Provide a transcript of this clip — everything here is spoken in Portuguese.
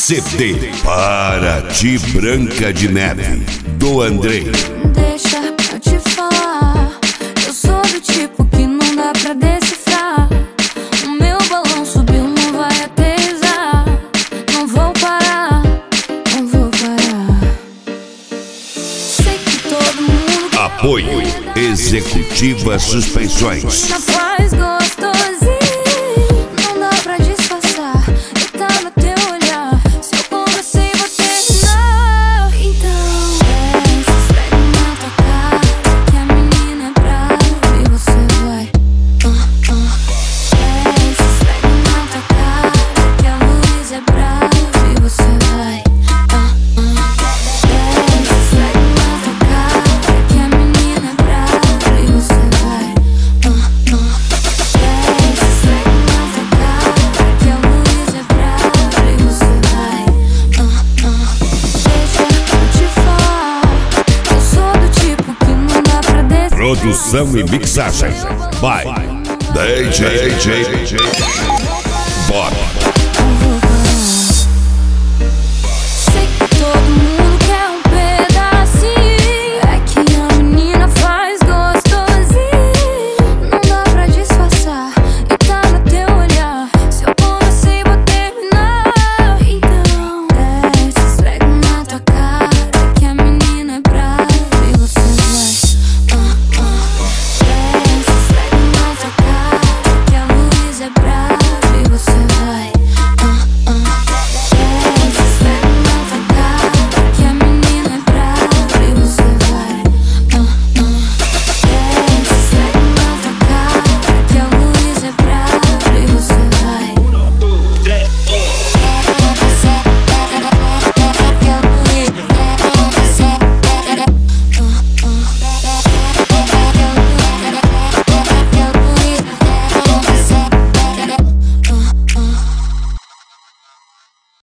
CD Para Ti Branca de Neve, do Andrei. Deixa eu te falar, eu sou do tipo que não dá pra decifrar. O meu balão subiu, não vai aterrissar. Não vou parar, não vou parar. Sei que todo mundo Apoio Executiva Suspensões. já faz gostosinho. Não dá pra disfarçar, e tá no teu olhar. Se eu conversei, vou terminar. Então desce, esfrega na tua cara, que a menina é brava e você vai. Desce, esfrega na tua cara, que a luz é brava e você vai. Desce, esfrega na tua cara, que a menina é brava e você vai. Desce, esfrega na tua cara, que a luz é brava e você vai. Deixa eu te falar, eu sou do tipo que não dá pra descer. Produção e mixagem by DJ Bob.